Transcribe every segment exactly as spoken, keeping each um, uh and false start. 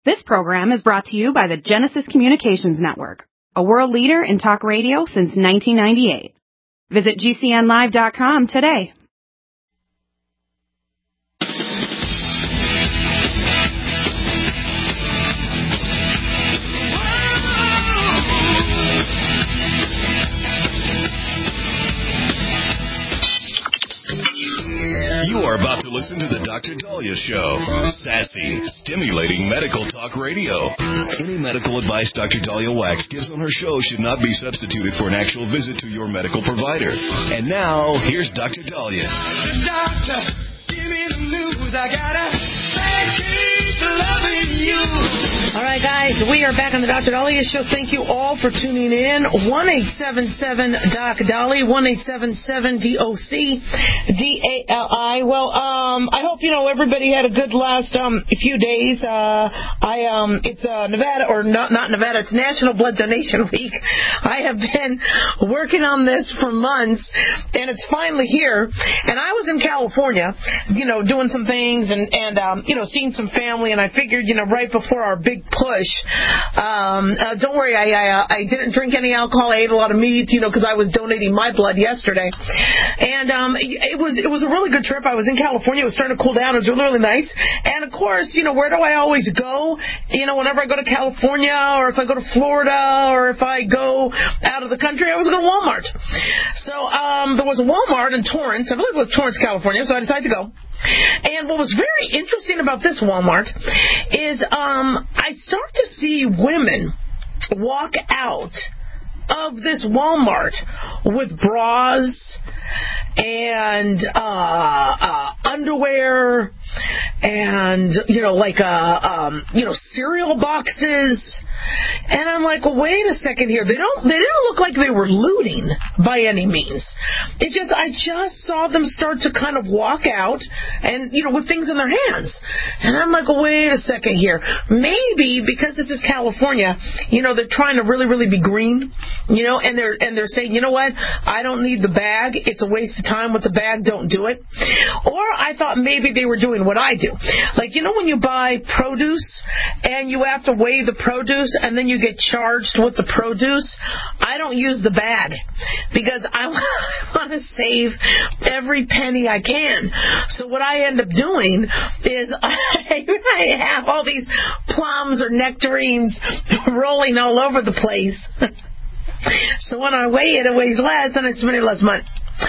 This program is brought to you by the Genesis Communications Network, a world leader in talk radio since nineteen ninety-eight. Visit G C N live dot com today. You are about to listen to the Doctor Dahlia Show. Sassy, stimulating medical talk radio. Any medical advice Doctor Dahlia Wax gives on her show should not be substituted for an actual visit to your medical provider. And now, here's Doctor Dahlia. Doctor, give me the news. I gotta keep loving you. All right, guys, we are back on the Doctor Dahlia Show. Thank you all for tuning in. one eight seven seven D O C Dahlia, one eight seven seven D O C D A L I. Well, um, I hope, you know, everybody had a good last um, few days. Uh, I um, It's uh, Nevada, or not, not Nevada, it's National Blood Donation Week. I have been working on this for months, and it's finally here. And I was in California, you know, doing some things and, and um, you know, seeing some family, and I figured, you know, right before our big push. Um, uh, don't worry, I, I, uh, I didn't drink any alcohol. I ate a lot of meat, you know, because I was donating my blood yesterday. And um, it was it was a really good trip. I was in California. It was starting to cool down. It was really, really nice. And, of course, you know, where do I always go? You know, whenever I go to California, or if I go to Florida, or if I go out of the country, I always go to Walmart. So um, there was a Walmart in Torrance. I believe it was Torrance, California, so I decided to go. And what was very interesting about this Walmart is um, I start to see women walk out of this Walmart with bras and uh, uh, underwear and, you know, like, uh, um, you know, cereal boxes. And I'm like, well, wait a second here. They don't, they didn't look like they were looting by any means. It just, I just saw them start to kind of walk out and, you know, with things in their hands. And I'm like, wait a second here. Maybe because this is California, you know, they're trying to really, really be green, you know, and they're, and they're saying, you know what? I don't need the bag. It's a waste of time with the bag. Don't do it. Or I thought maybe they were doing what I do. Like, you know, when you buy produce and you have to weigh the produce and then you get charged with the produce, I don't use the bag because I want to save every penny I can. So what I end up doing is I, I have all these plums or nectarines rolling all over the place. So when I weigh it, it weighs less, and I spend less money.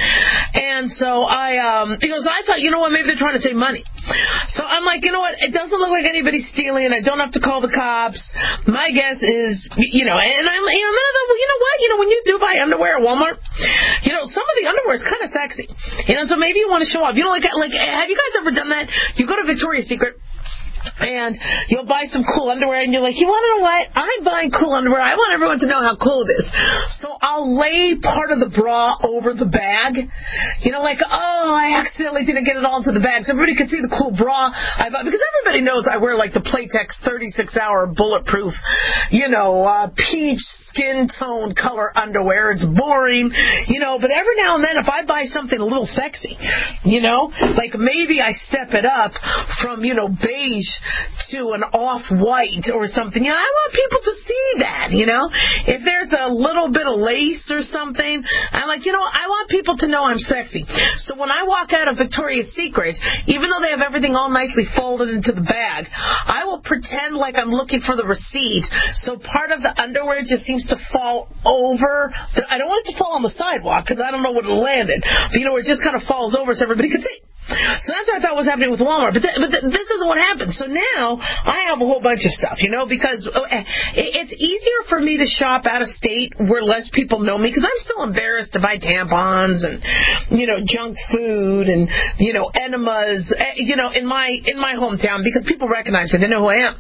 And so I, um, he goes, I thought, you know what, maybe they're trying to save money. So I'm like, you know what, it doesn't look like anybody's stealing. I don't have to call the cops. My guess is, you know, and I'm, you know, you know what, you know, when you do buy underwear at Walmart, you know, some of the underwear is kind of sexy. You know, so maybe you want to show off. You know, like, like, have you guys ever done that? You go to Victoria's Secret, and you'll buy some cool underwear, and you're like, you want to know what? I'm buying cool underwear. I want everyone to know how cool it is. So I'll lay part of the bra over the bag. You know, like, oh, I accidentally didn't get it all into the bag, so everybody could see the cool bra I bought. Because everybody knows I wear, like, the Playtex thirty-six hour bulletproof, you know, uh, peach skin tone color underwear. It's boring, you know, but every now and then if I buy something a little sexy, you know, like maybe I step it up from, you know, beige to an off-white or something, you know, I want people to see that, you know. If there's a little bit of lace or something, I'm like, you know, I want people to know I'm sexy. So when I walk out of Victoria's Secret, even though they have everything all nicely folded into the bag, I will pretend like I'm looking for the receipt. So part of the underwear just seems to fall over. The, I don't want it to fall on the sidewalk because I don't know where it landed. But, you know, it just kind of falls over so everybody can see. So that's what I thought was happening with Walmart. But, th- but th- this isn't what happened. So now I have a whole bunch of stuff, you know, because it's easier for me to shop out of state where less people know me, because I'm still embarrassed to buy tampons and, you know, junk food and, you know, enemas, you know, in my in my hometown, because people recognize me. They know who I am.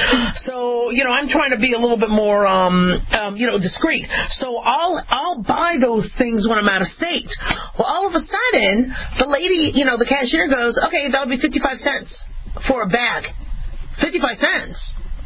So, you know, I'm trying to be a little bit more, um, um, you know, discreet. So I'll I'll buy those things when I'm out of state. Well, all of a sudden, the lady, you know, the cashier goes, okay, that'll be fifty-five cents for a bag. fifty-five cents.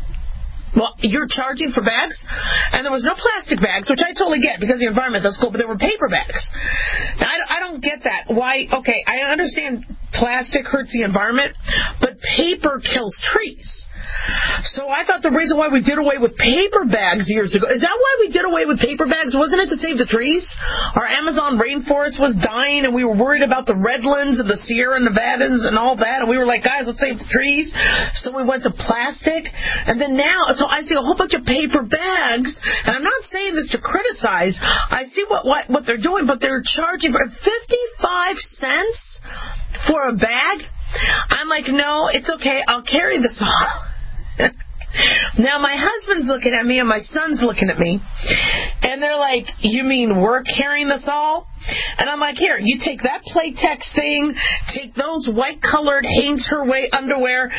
Well, you're charging for bags? And there was no plastic bags, which I totally get because of the environment, that's cool, but there were paper bags. Now, I, I don't get that. Why? Okay, I understand plastic hurts the environment, but paper kills trees. So I thought the reason why we did away with paper bags years ago, is that why we did away with paper bags? Wasn't it to save the trees? Our Amazon rainforest was dying, and we were worried about the redlands and the Sierra Nevadans and all that, and we were like, guys, let's save the trees. So we went to plastic, and then now, so I see a whole bunch of paper bags, and I'm not saying this to criticize. I see what, what, what they're doing, but they're charging for fifty-five cents for a bag. I'm like, no, it's okay. I'll carry this all. Now, my husband's looking at me and my son's looking at me, and they're like, you mean we're carrying this all? And I'm like, here, you take that Playtex thing, take those white-colored Hanes Herway underwear.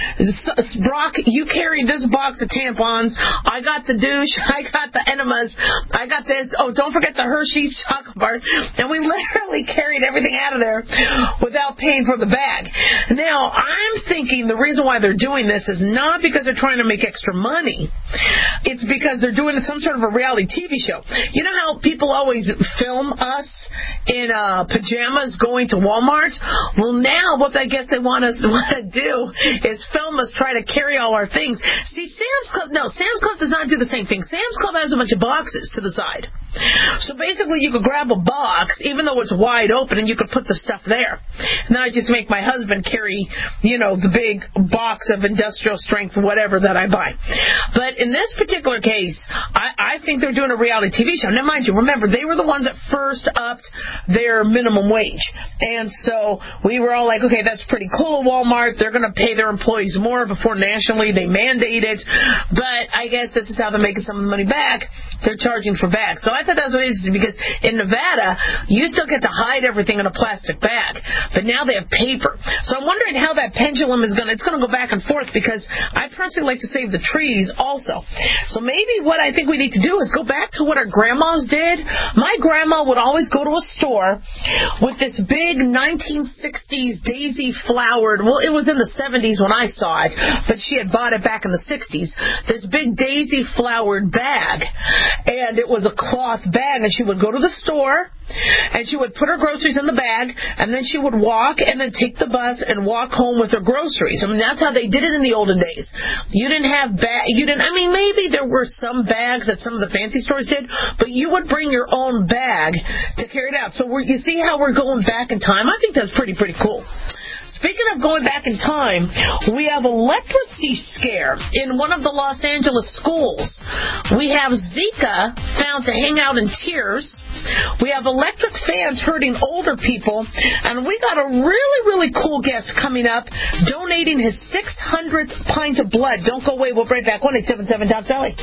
Brock, you carry this box of tampons. I got the douche. I got the enemas. I got this. Oh, don't forget the Hershey's chocolate bars. And we literally carried everything out of there without paying for the bag. Now, I'm thinking the reason why they're doing this is not because they're trying to make extra money. It's because they're doing some sort of a reality T V show. You know how people always film us in uh, pajamas going to Walmart? Well, now what I guess they want us want to do is film us try to carry all our things. See, Sam's Club, no, Sam's Club does not do the same thing. Sam's Club has a bunch of boxes to the side. So basically you could grab a box, even though it's wide open, and you could put the stuff there. And then I just make my husband carry, you know, the big box of industrial strength whatever that I buy. But in this particular case, I, I think they're doing a reality T V show. Now, mind you, remember, they were the ones that first upped their minimum wage. And so we were all like, okay, that's pretty cool, Walmart. They're going to pay their employees more before nationally they mandate it. But I guess this is how they're making some of the money back. They're charging for bags. So I thought that was interesting because in Nevada, you still get to hide everything in a plastic bag. But now they have paper. So I'm wondering how that pendulum is going to, it's going to go back and forth because I personally like to save the trees also. So maybe what I think we need to do is go back to what our grandmas did. My grandma would always go to a store with this big nineteen sixties daisy flowered, well, it was in the seventies when I saw it, but she had bought it back in the sixties, this big daisy flowered bag. And it was a cloth bag, and she would go to the store, and she would put her groceries in the bag, and then she would walk and then take the bus and walk home with her groceries. I mean, that's how they did it in the olden days. You didn't have bag, you didn't, I mean, maybe there were some bags that some of the fancy stores did, but you would bring your own bag to carry it out. So we're, you see how we're going back in time? I think that's pretty, pretty cool. Speaking of going back in time, we have a leprosy scare in one of the Los Angeles schools. We have Zika found to hang out in tears. We have electric fans hurting older people. And we got a really, really cool guest coming up donating his six hundredth pint of blood. Don't go away. We'll bring back one eight seven seven Doc Dolly.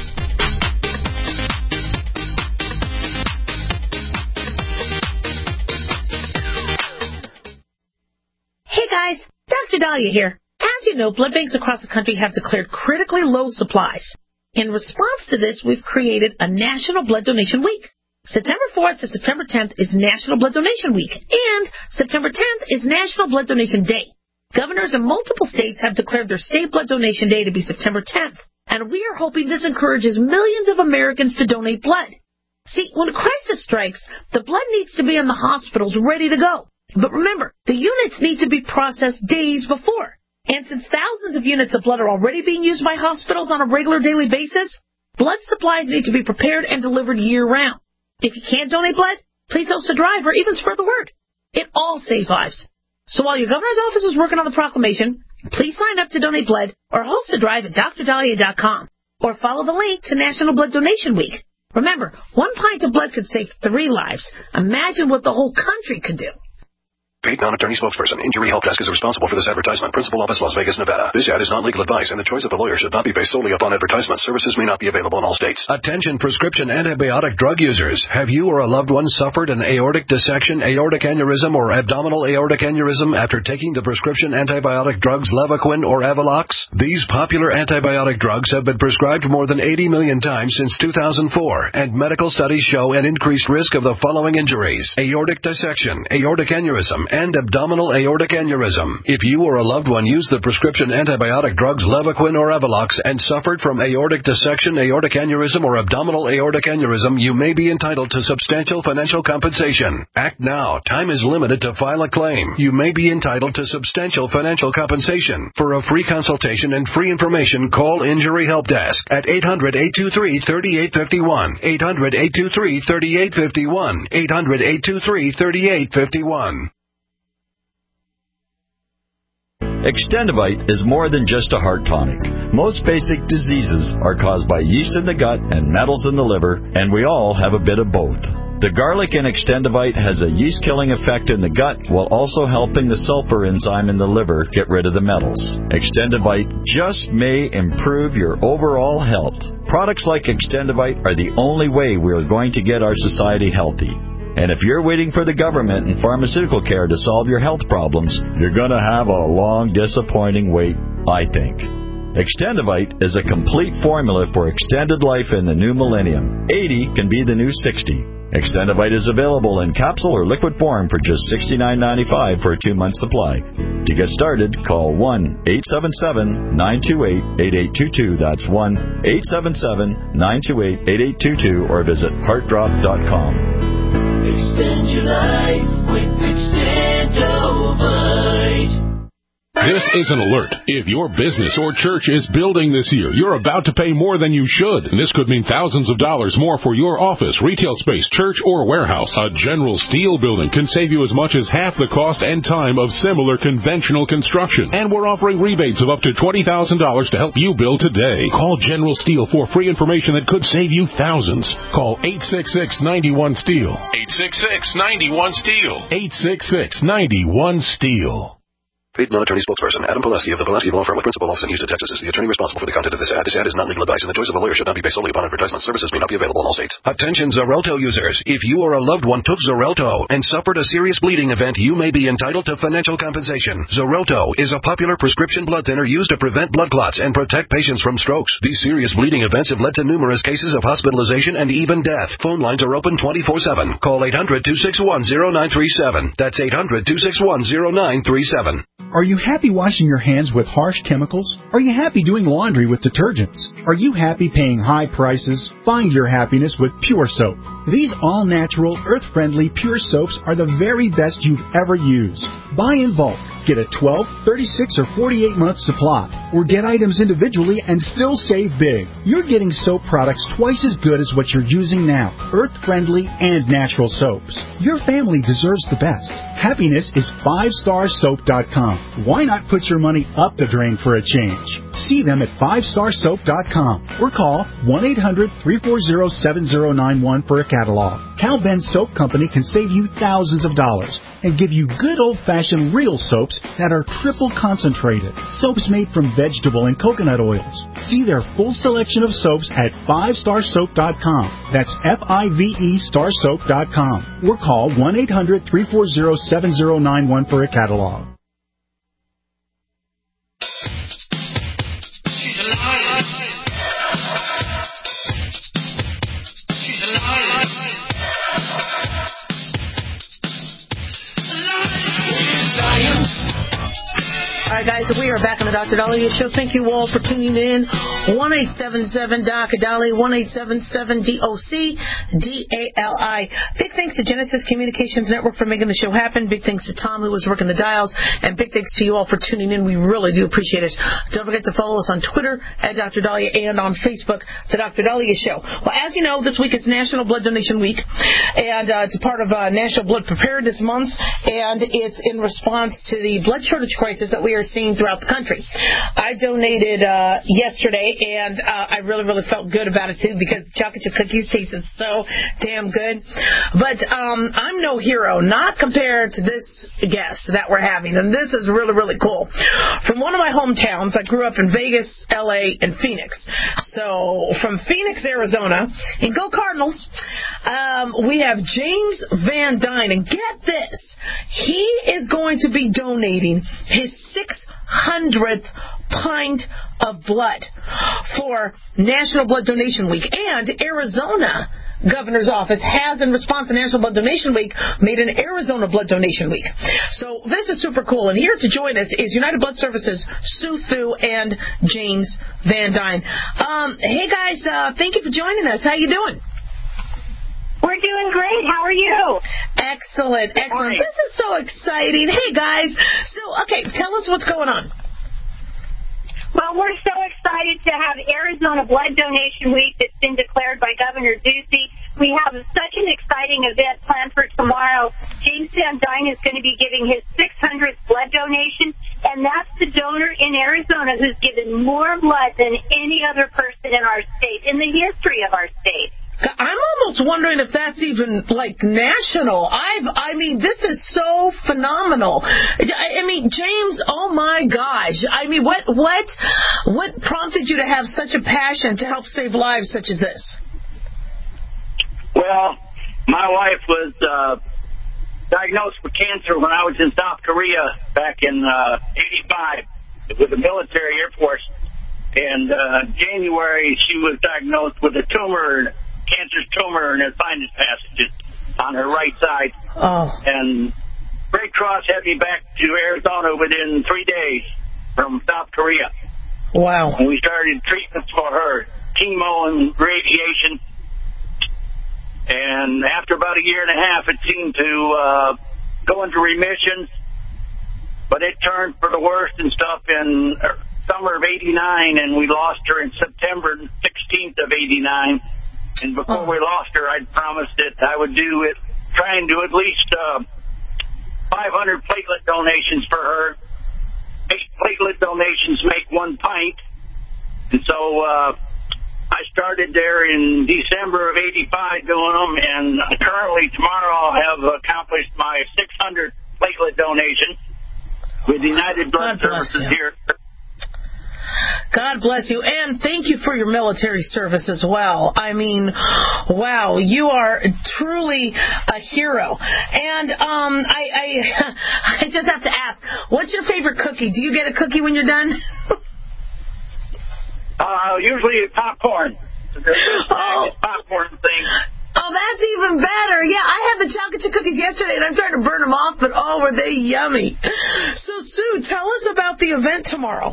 Hey guys, Doctor Dahlia here. As you know, blood banks across the country have declared critically low supplies. In response to this, we've created a National Blood Donation Week. September fourth to September tenth is National Blood Donation Week, and September tenth is National Blood Donation Day. Governors in multiple states have declared their state blood donation day to be September tenth, and we are hoping this encourages millions of Americans to donate blood. See, when a crisis strikes, the blood needs to be in the hospitals ready to go. But remember, the units need to be processed days before. And since thousands of units of blood are already being used by hospitals on a regular daily basis, blood supplies need to be prepared and delivered year-round. If you can't donate blood, please host a drive or even spread the word. It all saves lives. So while your governor's office is working on the proclamation, please sign up to donate blood or host a drive at D R Dahlia dot com or follow the link to National Blood Donation Week. Remember, one pint of blood could save three lives. Imagine what the whole country could do. Paid non-attorney spokesperson. Injury Help Desk is responsible for this advertisement. Principal office, Las Vegas, Nevada. This ad is not legal advice, and the choice of the lawyer should not be based solely upon advertisement. Services may not be available in all states. Attention prescription antibiotic drug users. Have you or a loved one suffered an aortic dissection, aortic aneurysm, or abdominal aortic aneurysm after taking the prescription antibiotic drugs Levaquin or Avelox? These popular antibiotic drugs have been prescribed more than eighty million times since two thousand four, and medical studies show an increased risk of the following injuries: aortic dissection, aortic aneurysm, and abdominal aortic aneurysm. If you or a loved one used the prescription antibiotic drugs Levaquin or Evolox and suffered from aortic dissection, aortic aneurysm, or abdominal aortic aneurysm, you may be entitled to substantial financial compensation. Act now. Time is limited to file a claim. You may be entitled to substantial financial compensation. For a free consultation and free information, call Injury Help Desk at eight hundred, eight two three, three eight five one, eight hundred, eight two three, three eight five one, eight hundred, eight two three, three eight five one. Extendivite is more than just a heart tonic. Most basic diseases are caused by yeast in the gut and metals in the liver, and we all have a bit of both. The garlic in Extendivite has a yeast-killing effect in the gut while also helping the sulfur enzyme in the liver get rid of the metals. Extendivite just may improve your overall health. Products like Extendivite are the only way we are going to get our society healthy. And if you're waiting for the government and pharmaceutical care to solve your health problems, you're going to have a long, disappointing wait, I think. Extendivite is a complete formula for extended life in the new millennium. eighty can be the new sixty. Extendivite is available in capsule or liquid form for just sixty-nine ninety-five for a two-month supply. To get started, call one eight seven seven, nine two eight, eight eight two two. That's one eight seven seven, nine two eight, eight eight two two or visit heart drop dot com. Extend your life with Extendivite. This is an alert. If your business or church is building this year, you're about to pay more than you should. And this could mean thousands of dollars more for your office, retail space, church, or warehouse. A General Steel building can save you as much as half the cost and time of similar conventional construction. And we're offering rebates of up to twenty thousand dollars to help you build today. Call General Steel for free information that could save you thousands. Call eight six six, nine one, STEEL. eight six six, nine one, STEEL. eight six six, nine one, STEEL. Paid non-attorney spokesperson Adam Pileski of the Pileski Law Firm with principal office in Houston, Texas is the attorney responsible for the content of this ad. This ad is not legal advice, and the choice of a lawyer should not be based solely upon advertisement. Services may not be available in all states. Attention Xarelto users. If you or a loved one took Xarelto and suffered a serious bleeding event, you may be entitled to financial compensation. Xarelto is a popular prescription blood thinner used to prevent blood clots and protect patients from strokes. These serious bleeding events have led to numerous cases of hospitalization and even death. Phone lines are open twenty-four seven. Call eight hundred, two six one, zero nine three seven. That's eight hundred, two six one, zero nine three seven. Are you happy washing your hands with harsh chemicals? Are you happy doing laundry with detergents? Are you happy paying high prices? Find your happiness with Pure Soap. These all-natural, earth-friendly Pure Soaps are the very best you've ever used. Buy in bulk. Get a twelve, thirty-six, or forty-eight month supply, or get items individually and still save big. You're getting soap products twice as good as what you're using now, earth-friendly and natural soaps. Your family deserves the best. Happiness is five star soap dot com. Why not put your money up the drain for a change? See them at five star soap dot com or call one eight hundred, three four zero, seven zero nine one for a catalog. Cal Ben Soap Company can save you thousands of dollars and give you good old-fashioned real soaps that are triple concentrated. Soaps made from vegetable and coconut oils. See their full selection of soaps at five star soap dot com. That's F I V E star soap dot com. Or call one eight hundred, three four zero, seven zero nine one for a catalog. She's a liar. She's a liar. Science. All right, guys, we are back on the Doctor Dahlia Show. Thank you all for tuning in. one eight seven seven D O C D A L I, one eight seven seven D O C D A L I. Big thanks to Genesis Communications Network for making the show happen. Big thanks to Tom, who was working the dials. And big thanks to you all for tuning in. We really do appreciate it. Don't forget to follow us on Twitter at Doctor Dahlia and on Facebook, The Doctor Dahlia Show. Well, as you know, this week is National Blood Donation Week, and uh, it's a part of uh, National Blood Preparedness Month, and it's in response to the blood shortage crisis that we are seeing throughout the country. I donated uh, yesterday, and uh, I really, really felt good about it, too, because chocolate chip cookies tasted so damn good. But um, I'm no hero, not compared to this guest that we're having, and this is really, really cool. From one of my hometowns, I grew up in Vegas, L A, and Phoenix. So from Phoenix, Arizona, and go Cardinals, um, we have James Van Dyne, and get this, he is going to be donating his six hundredth pint of blood for National Blood Donation Week. And Arizona Governor's Office has, in response to National Blood Donation Week, made an Arizona Blood Donation Week. So this is super cool. And here to join us is United Blood Services, Sue Thu and James Van Dyne. Um, hey, guys, uh, thank you for joining us. How you doing? We're doing great. How are you? Excellent, excellent. This is so exciting. Hey, guys. So, okay, tell us what's going on. Well, we're so excited to have Arizona Blood Donation Week that's been declared by Governor Ducey. We have such an exciting event planned for tomorrow. James Van Dyne is going to be giving his six hundredth blood donation, and that's the donor in Arizona who's given more blood than any other person in our state, in the history of our state. I'm almost wondering if that's even like national. I've, I mean, this is so phenomenal. I, I mean, James, oh my gosh. I mean, what, what, what prompted you to have such a passion to help save lives such as this? Well, my wife was uh, diagnosed with cancer when I was in South Korea back in uh, eighty-five with the military Air Force. And uh, January, she was diagnosed with a tumor. Cancer's tumor in her sinus passages on her right side. Oh. And Red Cross had me back to Arizona within three days from South Korea. Wow. And we started treatments for her, chemo and radiation. And after about a year and a half, it seemed to uh, go into remission. But it turned for the worst and stuff in summer of eighty-nine, and we lost her in September sixteenth of eighty-nine. And before we lost her, I'd promised that I would do it, try and do at least uh, five hundred platelet donations for her. Eight platelet donations make one pint. And so uh, I started there in December of eighty-five doing them, and currently tomorrow I'll have accomplished my six hundred platelet donation with United Blood Services here. God bless you, and thank you for your military service as well. I mean, wow, you are truly a hero. And um, I, I, I just have to ask, what's your favorite cookie? Do you get a cookie when you're done? uh, usually popcorn. Oh. Popcorn thing. Oh, that's even better. Yeah, I had the chocolate chip cookies yesterday, and I'm trying to burn them off, but oh, were they yummy. So, Sue, tell us about the event tomorrow.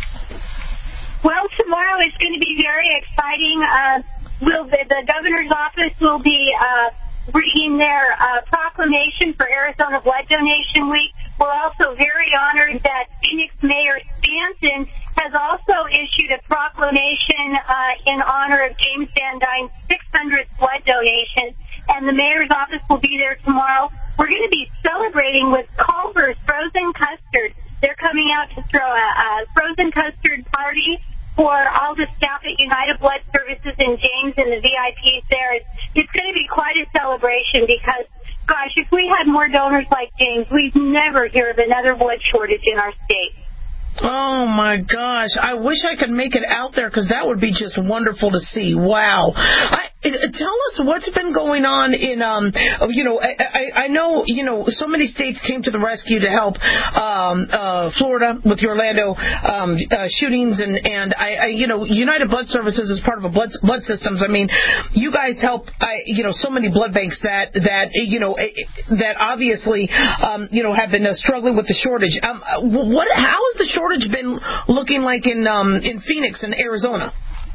Well, tomorrow is going to be very exciting. Uh, we'll, the, the governor's office will be uh, bringing their uh, proclamation for Arizona Blood Donation Week. We're also very honored that Phoenix Mayor Stanton has also issued a proclamation uh, in honor of James Van Dyne's six hundredth blood donation, and the mayor's office will be there tomorrow. We're going to be celebrating with Culver's Frozen Custard. They're coming out to throw a, a frozen custard party for all the staff at United Blood Services and James and the V I Ps there. It's, it's going to be quite a celebration because, gosh, if we had more donors like James, we'd never hear of another blood shortage in our state. Oh, my gosh. I wish I could make it out there because that would be just wonderful to see. Wow. I, tell us what's been going on in, um, you know, I, I, I know, you know, so many states came to the rescue to help um, uh, Florida with the Orlando um, uh, shootings. And, and I, I, you know, United Blood Services is part of a blood, blood systems. I mean, you guys help, I, you know, so many blood banks that, that you know, that obviously, um, you know, have been uh, struggling with the shortage. Um, what, how is the shortage been looking like in um, in Phoenix and Arizona?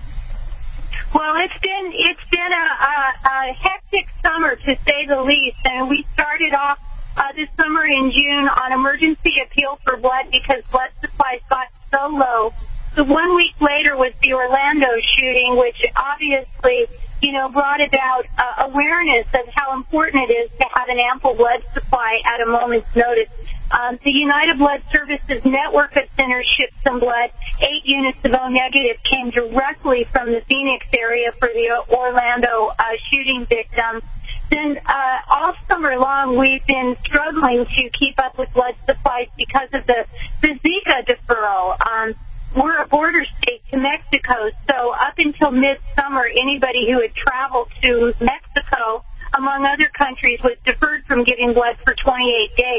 Well, it's been it's been a, a, a hectic summer to say the least, and we started off uh, this summer in June on emergency appeal for blood because blood supplies got so low. So one week later was the Orlando shooting, which obviously, you know, brought about uh, awareness of how important it is to have an ample blood supply at a moment's notice. Um, the United Blood Services network of centers shipped some blood. Eight units of O negative came directly from the Phoenix area for the Orlando uh, shooting victims. Then uh, all summer long, we've been struggling to keep up with blood supplies because of the, the Zika deferral. Um, we're a border state to Mexico, so up until midsummer, anybody who had traveled to Mexico, among other countries, was deferred from giving blood for twenty-eight days.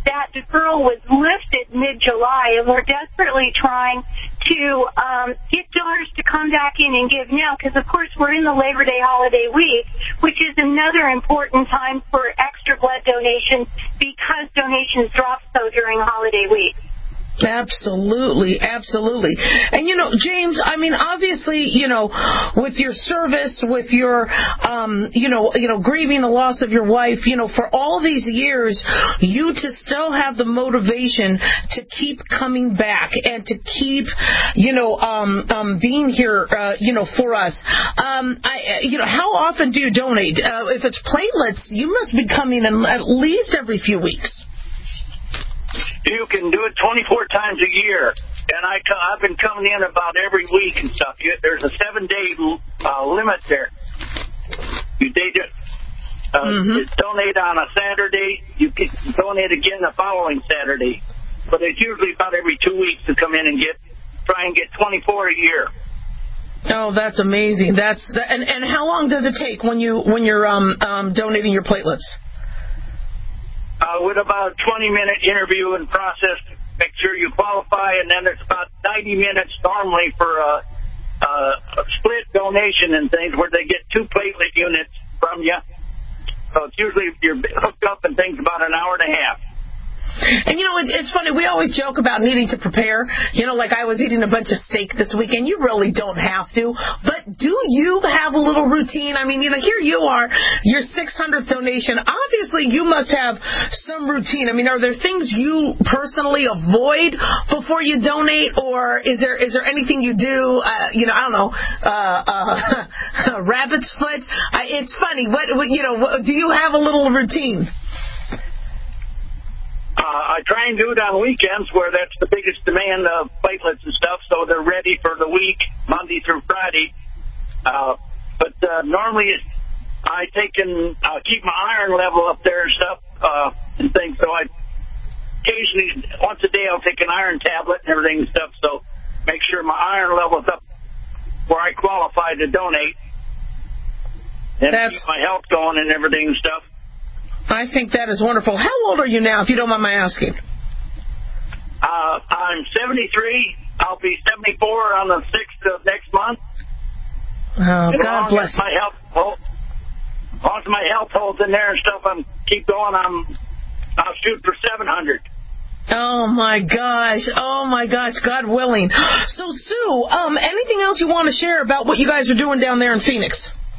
that deferral was lifted mid-July, and we're desperately trying to um, get donors to come back in and give now, because, of course, we're in the Labor Day holiday week, which is another important time for extra blood donations because donations drop so during holiday week. Absolutely, absolutely. And, you know, James, I mean, obviously, you know, with your service, with your, um, you know, you know, grieving the loss of your wife, you know, for all these years, you to still have the motivation to keep coming back and to keep, you know, um, um, being here, uh, you know, for us. Um, I, you know, how often do you donate? Uh, if it's platelets, you must be coming in at least every few weeks. You can do it twenty-four times a year, and I, I've been coming in about every week and stuff. There's a seven-day uh, limit there. You did it, uh, mm-hmm. donate on a Saturday. You can donate again the following Saturday, but it's usually about every two weeks to come in and get try and get twenty-four a year. Oh, that's amazing. That's that, and and how long does it take when you when you're um, um, donating your platelets? Uh, with about a twenty-minute interview and process to make sure you qualify, and then it's about ninety minutes normally for a, a, a split donation and things where they get two platelet units from you. So it's usually you're hooked up and things about an hour and a half. And, you know, it, it's funny, we always joke about needing to prepare. You know, like I was eating a bunch of steak this weekend. You really don't have to. But do you have a little routine? I mean, you know, here you are, your six hundredth donation. Obviously, you must have some routine. I mean, are there things you personally avoid before you donate? Or is there is there anything you do, uh, you know, I don't know, uh, uh, rabbit's foot? I, it's funny. What, what, you know, do you have a little routine? Uh, I try and do it on weekends where that's the biggest demand of platelets and stuff, so they're ready for the week, Monday through Friday. Uh, but uh, normally I take and uh, keep my iron level up there and stuff uh, and things, so I occasionally, once a day, I'll take an iron tablet and everything and stuff, so make sure my iron level's up where I qualify to donate and that's... keep my health going and everything and stuff. I think that is wonderful. How old are you now, if you don't mind my asking? Uh, I'm seventy-three. I'll be seventy-four on the sixth of next month. Oh, as God bless my health, hold, as long as my health holds in there and stuff, I'm keep going. I'm I'll shoot for seven hundred. Oh my gosh! Oh my gosh! God willing. So, Sue, um, anything else you want to share about what you guys are doing down there in Phoenix?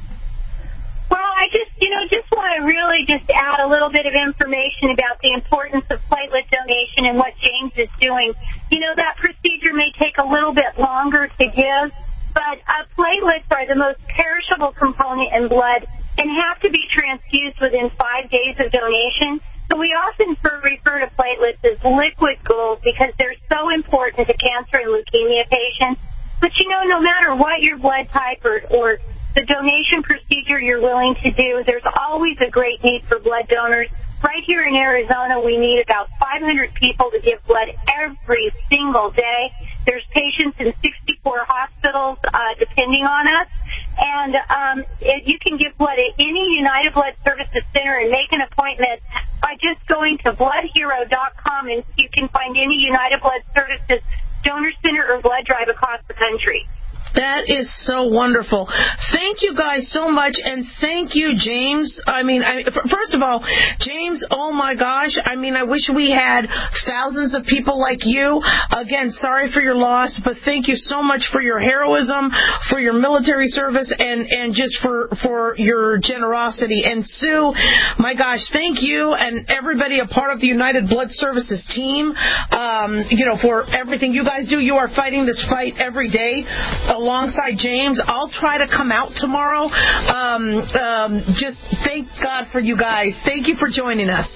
Well, I just, you know, just want to really just add a little bit of information about the importance of platelet donation and what James is doing. You know, that procedure may take a little bit longer to give, but uh, platelets are the most perishable component in blood and have to be transfused within five days of donation. So we often refer to platelets as liquid gold because they're so important to cancer and leukemia patients. But, you know, no matter what your blood type or, or the donation procedure you're willing to do, there's always a great need for blood donors. Right here in Arizona, we need about five hundred people to give blood every single day. There's patients in sixty-four hospitals uh, depending on us. And um, it, you can give blood at any United Blood Services center and make an appointment by just going to blood hero dot com, and you can find any United Blood Services donor center or blood drive across the country. That is so wonderful. Thank you guys so much, and thank you, James. I mean, I, first of all, James, oh my gosh, I mean, I wish we had thousands of people like you. Again, sorry for your loss, but thank you so much for your heroism, for your military service, and, and just for, for your generosity. And Sue, my gosh, thank you and everybody a part of the United Blood Services team, um, you know, for everything you guys do. You are fighting this fight every day alongside James. I'll try to come out tomorrow. Um, um, just thank God for you guys. Thank you for joining us.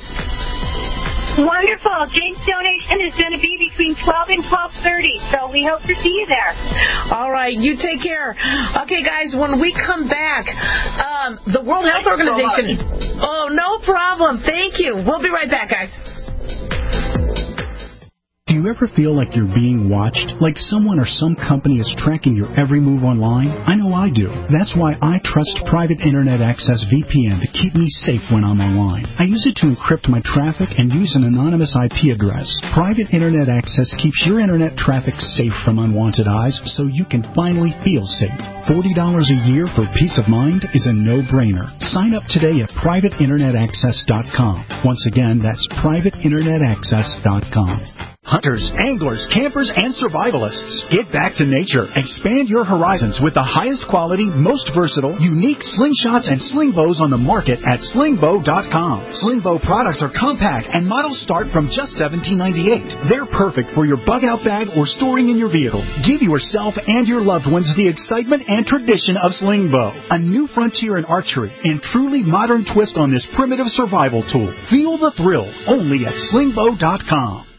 Wonderful. James' donation is going to be between twelve and twelve thirty, so we hope to see you there. All right. You take care. Okay, guys, when we come back, um, the World Health Organization. Oh, no problem. Thank you. We'll be right back, guys. Do you ever feel like you're being watched? Like someone or some company is tracking your every move online? I know I do. That's why I trust Private Internet Access V P N to keep me safe when I'm online. I use it to encrypt my traffic and use an anonymous I P address. Private Internet Access keeps your internet traffic safe from unwanted eyes so you can finally feel safe. forty dollars a year for peace of mind is a no-brainer. Sign up today at private internet access dot com. Once again, that's private internet access dot com. Hunters, anglers, campers, and survivalists, get back to nature. Expand your horizons with the highest quality, most versatile, unique slingshots and sling bows on the market at sling bow dot com. Sling bow products are compact and models start from just seventeen ninety-eight. They're perfect for your bug-out bag or storing in your vehicle. Give yourself and your loved ones the excitement and tradition of sling bow, a new frontier in archery and truly modern twist on this primitive survival tool. Feel the thrill only at sling bow dot com.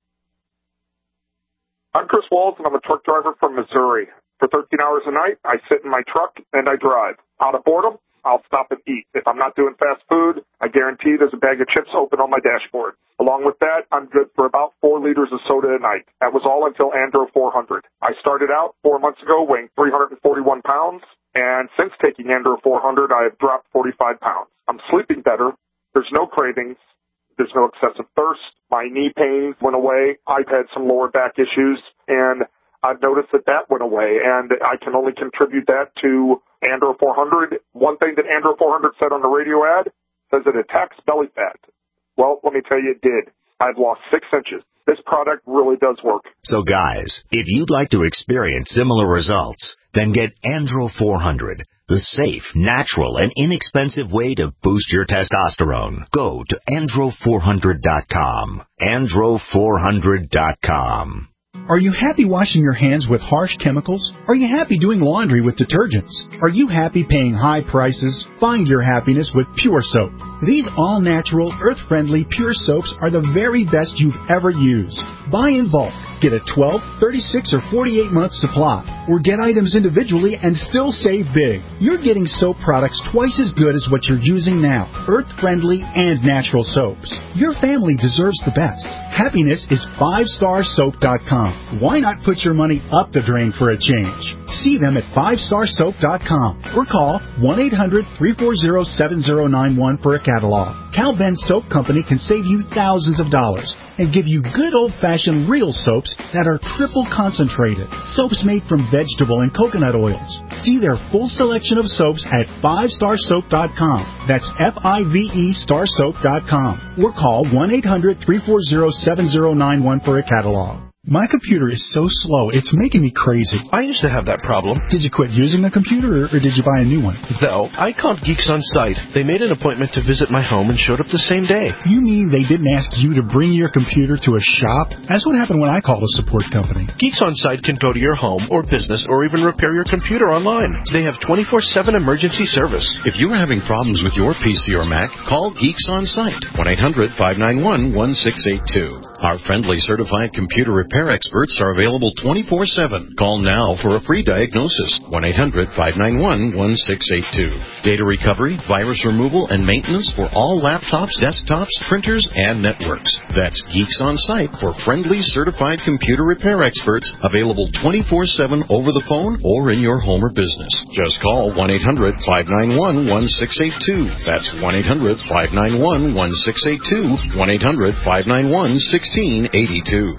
I'm Chris Walls, and I'm a truck driver from Missouri. For thirteen hours a night, I sit in my truck and I drive. Out of boredom, I'll stop and eat. If I'm not doing fast food, I guarantee there's a bag of chips open on my dashboard. Along with that, I'm good for about four liters of soda a night. That was all until Andro four hundred. I started out four months ago weighing three hundred forty-one pounds, and since taking Andro four hundred, I have dropped forty-five pounds. I'm sleeping better. There's no cravings. There's no excessive thirst. My knee pain went away. I've had some lower back issues, and I've noticed that that went away, and I can only contribute that to Andro four hundred. One thing that Andro four hundred said on the radio ad says it attacks belly fat. Well, let me tell you, it did. I've lost six inches. This product really does work. So, guys, if you'd like to experience similar results, then get Andro four hundred, the safe, natural, and inexpensive way to boost your testosterone. Go to andro four hundred dot com. andro four hundred dot com. Are you happy washing your hands with harsh chemicals? Are you happy doing laundry with detergents? Are you happy paying high prices? Find your happiness with Pure Soap. These all-natural, earth-friendly Pure Soaps are the very best you've ever used. Buy in bulk. Get a twelve, thirty-six, or forty-eight month supply. Or get items individually and still save big. You're getting soap products twice as good as what you're using now. Earth-friendly and natural soaps. Your family deserves the best. Happiness is five star soap dot com. Why not put your money up the drain for a change? See them at five star soap dot com or call one eight hundred, three four zero, seven zero nine one for a catalog. Cal Ben Soap Company can save you thousands of dollars and give you good old-fashioned real soaps that are triple concentrated. Soaps made from vegetable and coconut oils. See their full selection of soaps at five star soap dot com. That's F I V E star soap dot com. Or call one eight hundred, three four zero, seven zero nine one for a catalog. My computer is so slow, it's making me crazy. I used to have that problem. Did you quit using the computer, or, or did you buy a new one? No, I called Geeks On Site. They made an appointment to visit my home and showed up the same day. You mean they didn't ask you to bring your computer to a shop? That's what happened when I called a support company. Geeks On Site can go to your home or business or even repair your computer online. They have twenty-four seven emergency service. If you're having problems with your P C or Mac, call Geeks On Site, one eight hundred, five nine one, one six eight two. Our friendly certified computer repair experts are available twenty-four seven. Call now for a free diagnosis, one eight hundred, five nine one, one six eight two. Data recovery, virus removal, and maintenance for all laptops, desktops, printers, and networks. That's Geeks On Site for friendly certified computer repair experts, available twenty-four seven over the phone or in your home or business. Just call one eight hundred, five nine one, one six eight two. That's one eight hundred, five nine one, one six eight two, one eight hundred, five nine one, one six eight two.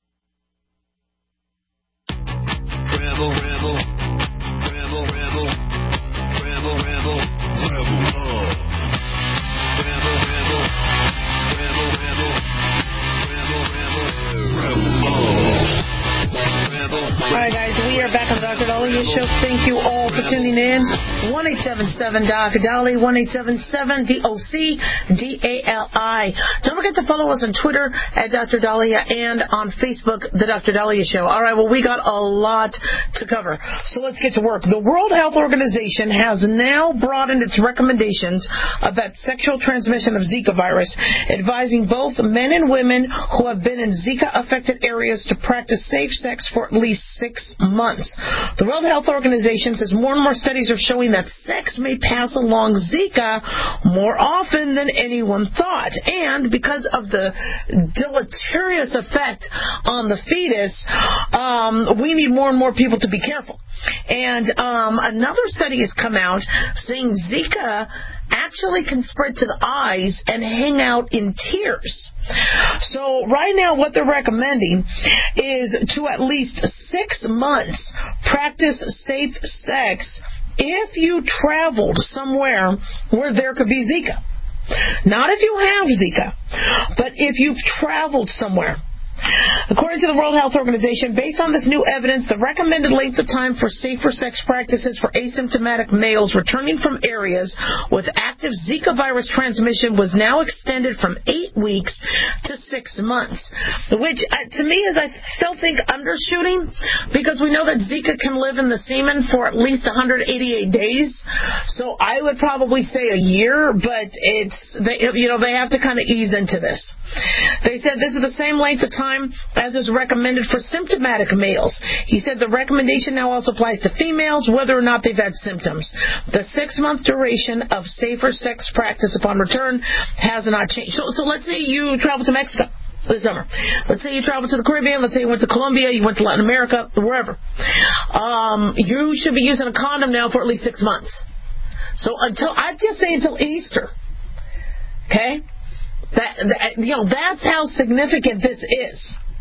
Rebel, rebel, rebel, rebel, rebel, rebel, rebel love. Rebel, rebel, rebel, rebel, rebel, rebel, rebel love. Rebel. All right, guys, we are back on the Doctor Dahlia Show. Thank you all for tuning in. one eight seven seven D O C Dali, one eight seven seven D O C D A L I. Don't forget to follow us on Twitter at Doctor Dahlia and on Facebook, The Doctor Dahlia Show. All right, well, we got a lot to cover, so let's get to work. The World Health Organization has now broadened its recommendations about sexual transmission of Zika virus, advising both men and women who have been in Zika-affected areas to practice safe sex for at least six months. The World Health Organization says more and more studies are showing that sex may pass along Zika more often than anyone thought. And because of the deleterious effect on the fetus, um, we need more and more people to be careful. And um, another study has come out saying Zika actually can spread to the eyes and hang out in tears. So right now what they're recommending is to at least six months practice safe sex if you traveled somewhere where there could be Zika. Not if you have Zika, but if you've traveled somewhere. According to the World Health Organization, based on this new evidence, the recommended length of time for safer sex practices for asymptomatic males returning from areas with active Zika virus transmission was now extended from eight weeks to six months, which uh, to me is, I still think, undershooting, because we know that Zika can live in the semen for at least one hundred eighty-eight days. So I would probably say a year, but it's, they, you know, they have to kind of ease into this. They said this is the same length of time as is recommended for symptomatic males. He said the recommendation now also applies to females, whether or not they've had symptoms. The six-month duration of safer sex practice upon return has not changed. So, so let's say you travel to Mexico this summer. Let's say you travel to the Caribbean. Let's say you went to Colombia, you went to Latin America, wherever. Um, you should be using a condom now for at least six months. So until, I'd just say until Easter. Okay? That, that, you know, that's how significant this is.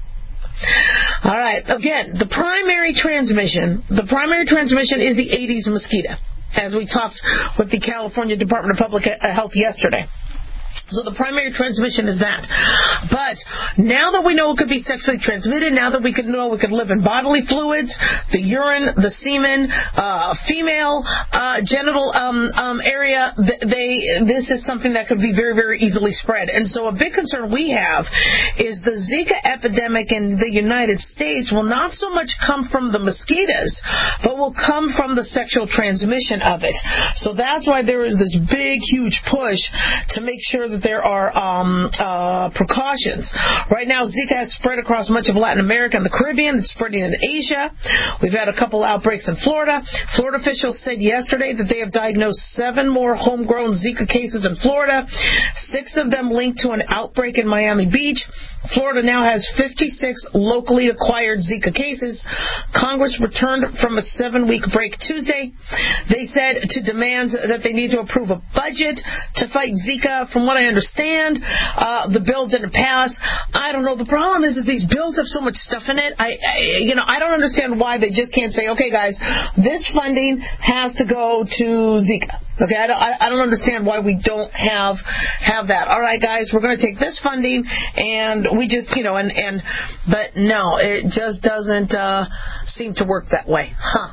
All right. Again, the primary transmission, the primary transmission is the Aedes mosquito, as we talked with the California Department of Public Health yesterday. So the primary transmission is that. But now that we know it could be sexually transmitted, now that we could know it could live in bodily fluids, the urine, the semen, uh, female uh, genital um, um, area, they this is something that could be very, very easily spread. And so a big concern we have is the Zika epidemic in the United States will not so much come from the mosquitoes, but will come from the sexual transmission of it. So that's why there is this big, huge push to make sure that there are um, uh, precautions. Right now, Zika has spread across much of Latin America and the Caribbean. It's spreading in Asia. We've had a couple outbreaks in Florida. Florida officials said yesterday that they have diagnosed seven more homegrown Zika cases in Florida, six of them linked to an outbreak in Miami Beach. Florida now has fifty-six locally acquired Zika cases. Congress returned from a seven-week break Tuesday. They said to demand that they need to approve a budget to fight Zika. From what I understand, uh, the bill didn't pass. I don't know. The problem is, is these bills have so much stuff in it. I, I, you know, I don't understand why they just can't say, okay, guys, this funding has to go to Zika. Okay, I don't, I don't understand why we don't have have that. All right, guys, we're going to take this funding and we just, you know, and, and but no, it just doesn't uh, seem to work that way. Huh.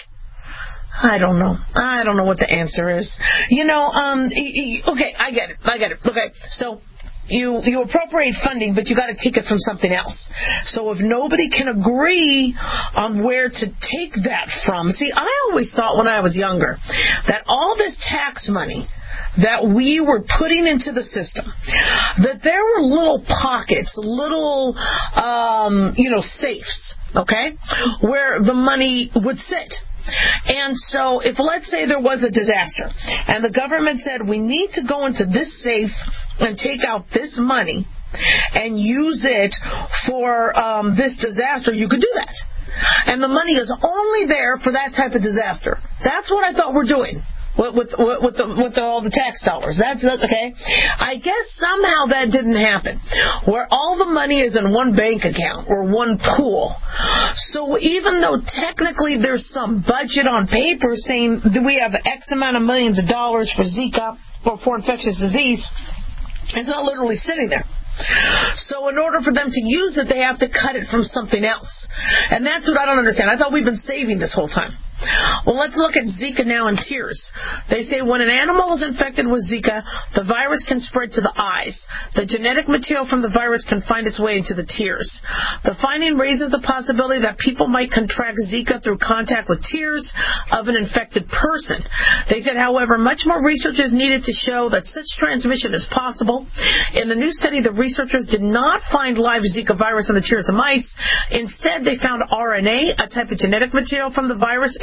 I don't know. I don't know what the answer is. You know, um, okay, I get it. I get it. Okay, so you you appropriate funding, but you got to take it from something else. So if nobody can agree on where to take that from, see, I always thought when I was younger that all this tax money that we were putting into the system, that there were little pockets, little, um, you know, safes, okay, where the money would sit. And so if, let's say, there was a disaster and the government said we need to go into this safe and take out this money and use it for um, this disaster, you could do that. And the money is only there for that type of disaster. That's what I thought we're doing. With with with, the, with the, all the tax dollars. That's okay. I guess somehow that didn't happen, where all the money is in one bank account or one pool. So even though technically there's some budget on paper saying that we have X amount of millions of dollars for Zika or for infectious disease, it's not literally sitting there. So in order for them to use it, they have to cut it from something else. And that's what I don't understand. I thought we've been saving this whole time. Well, let's look at Zika now in tears. They say when an animal is infected with Zika, the virus can spread to the eyes. The genetic material from the virus can find its way into the tears. The finding raises the possibility that people might contract Zika through contact with tears of an infected person. They said, however, much more research is needed to show that such transmission is possible. In the new study, the researchers did not find live Zika virus in the tears of mice. Instead, they found R N A, a type of genetic material from the virus,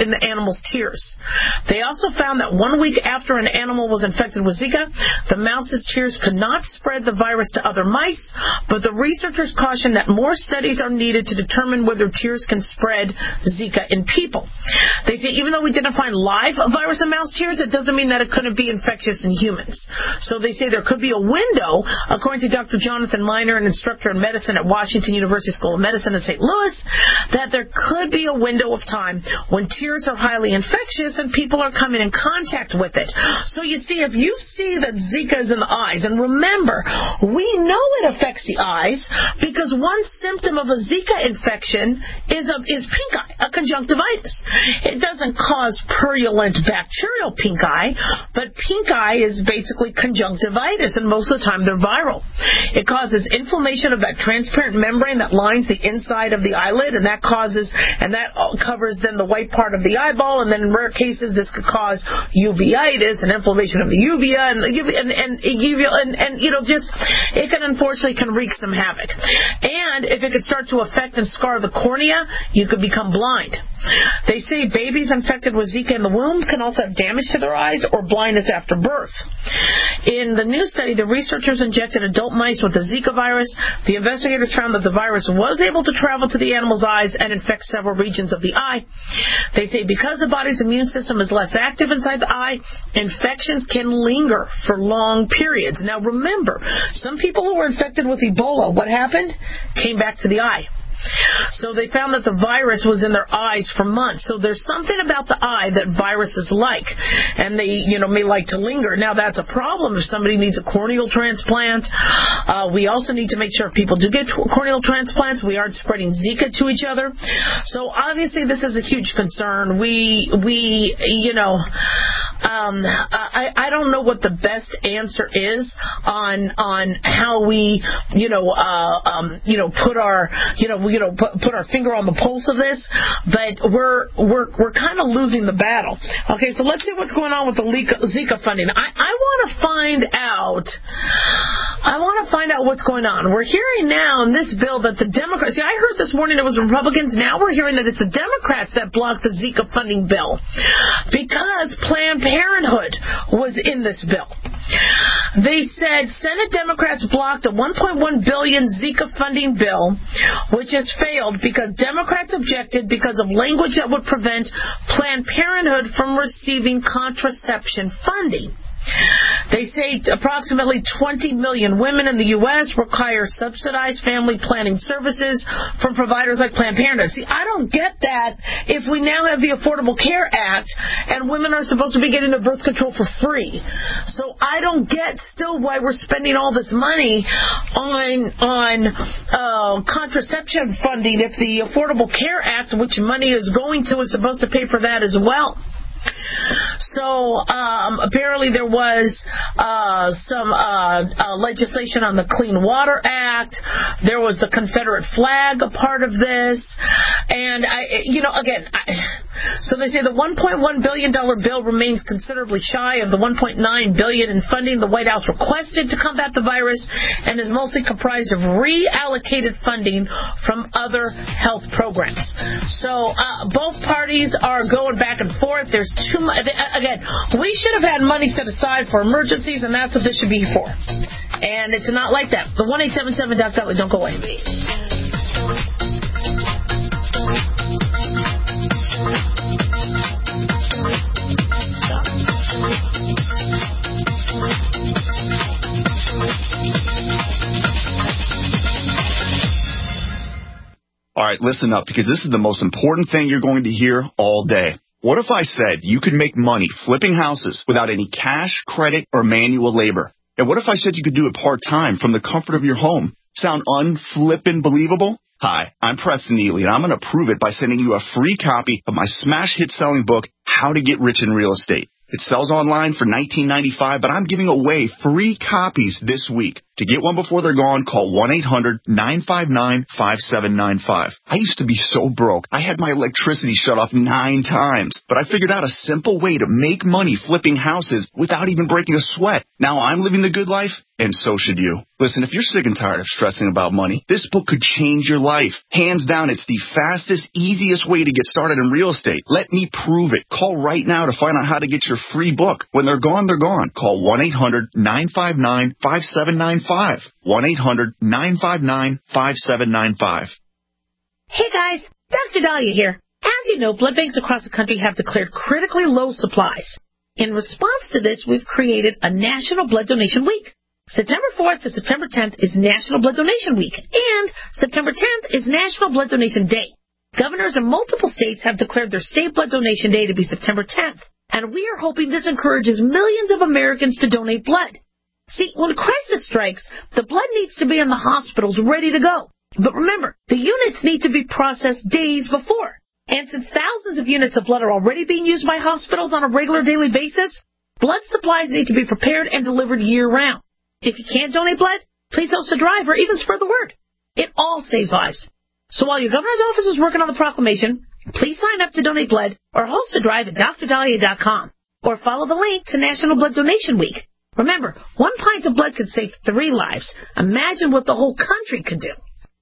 in the animal's tears. They also found that one week after an animal was infected with Zika, the mouse's tears could not spread the virus to other mice, but the researchers cautioned that more studies are needed to determine whether tears can spread Zika in people. They say even though we didn't find live virus in mouse tears, it doesn't mean that it couldn't be infectious in humans. So they say there could be a window, according to Doctor Jonathan Miner, an instructor in medicine at Washington University School of Medicine in Saint Louis, that there could be a window of time when tears are highly infectious and people are coming in contact with it. So you see, if you see that Zika is in the eyes, and remember, we know it affects the eyes because one symptom of a Zika infection is a, is pink eye, a conjunctivitis. It doesn't cause purulent bacterial pink eye, but pink eye is basically conjunctivitis, and most of the time they're viral. It causes inflammation of that transparent membrane that lines the inside of the eyelid, and that causes, and that covers then the white part of the eyeball, and then in rare cases this could cause uveitis and inflammation of the uvea, and and and, and, and you know, just, it can unfortunately can wreak some havoc. And if it could start to affect and scar the cornea, you could become blind. They say babies infected with Zika in the womb can also have damage to their eyes or blindness after birth. In the new study, the researchers injected adult mice with the Zika virus. The investigators found that the virus was able to travel to the animal's eyes and infect several regions of the eye. They say because the body's immune system is less active inside the eye, infections can linger for long periods. Now remember, some people who were infected with Ebola, what happened? Came back to the eye. So they found that the virus was in their eyes for months. So there's something about the eye that viruses like, and they, you know, may like to linger. Now that's a problem if somebody needs a corneal transplant. Uh, we also need to make sure if people do get corneal transplants, we aren't spreading Zika to each other. So obviously this is a huge concern. We, we, you know, um, I, I don't know what the best answer is on on how we, you know, uh, um, you know, put our, you know, we you know, put, put our finger on the pulse of this, but we're we're we're kind of losing the battle. Okay, so let's see what's going on with the Zika funding. I, I want to find out. I want to find out what's going on. We're hearing now in this bill that the Democrats. See, I heard this morning it was Republicans. Now we're hearing that it's the Democrats that blocked the Zika funding bill because Planned Parenthood was in this bill. They said Senate Democrats blocked a one point one billion dollars Zika funding bill, which has failed because Democrats objected because of language that would prevent Planned Parenthood from receiving contraception funding. They say approximately twenty million women in the U S require subsidized family planning services from providers like Planned Parenthood. See, I don't get that if we now have the Affordable Care Act and women are supposed to be getting their birth control for free. So I don't get still why we're spending all this money on on uh, contraception funding if the Affordable Care Act, which money is going to, is supposed to pay for that as well. So um, apparently there was uh, some uh, uh, legislation on the Clean Water Act. There was the Confederate flag a part of this. And, I, you know, again, I, so they say the one point one billion dollars bill remains considerably shy of the one point nine billion dollars in funding the White House requested to combat the virus and is mostly comprised of reallocated funding from other health programs. So uh, both parties are going back and forth. There's too much. Again, we should have had money set aside for emergencies, and that's what this should be for. And it's not like that. The one eight seven seven Doc Dolly, don't go away. All right, listen up, because this is the most important thing you're going to hear all day. What if I said you could make money flipping houses without any cash, credit, or manual labor? And what if I said you could do it part-time from the comfort of your home? Sound unflippin' believable? Hi, I'm Preston Neely, and I'm going to prove it by sending you a free copy of my smash hit selling book, How to Get Rich in Real Estate. It sells online for nineteen ninety-five dollars, but I'm giving away free copies this week. To get one before they're gone, call one eight hundred nine five nine five seven nine five. I used to be so broke. I had my electricity shut off nine times, but I figured out a simple way to make money flipping houses without even breaking a sweat. Now I'm living the good life, and so should you. Listen, if you're sick and tired of stressing about money, this book could change your life. Hands down, it's the fastest, easiest way to get started in real estate. Let me prove it. Call right now to find out how to get your free book. When they're gone, they're gone. Call one eight hundred nine five nine five seven nine five. one eight hundred nine five nine five seven nine five. Hey guys, Doctor Dahlia here. As you know, blood banks across the country have declared critically low supplies. In response to this, we've created a National Blood Donation Week. September fourth to September tenth is National Blood Donation Week, and September tenth is National Blood Donation Day. Governors in multiple states have declared their state blood donation day to be September tenth, and we are hoping this encourages millions of Americans to donate blood. See, when a crisis strikes, the blood needs to be in the hospitals ready to go. But remember, the units need to be processed days before. And since thousands of units of blood are already being used by hospitals on a regular daily basis, blood supplies need to be prepared and delivered year-round. If you can't donate blood, please host a drive or even spread the word. It all saves lives. So while your governor's office is working on the proclamation, please sign up to donate blood or host a drive at dr dahlia dot com or follow the link to National Blood Donation Week. Remember, one pint of blood could save three lives. Imagine what the whole country could do.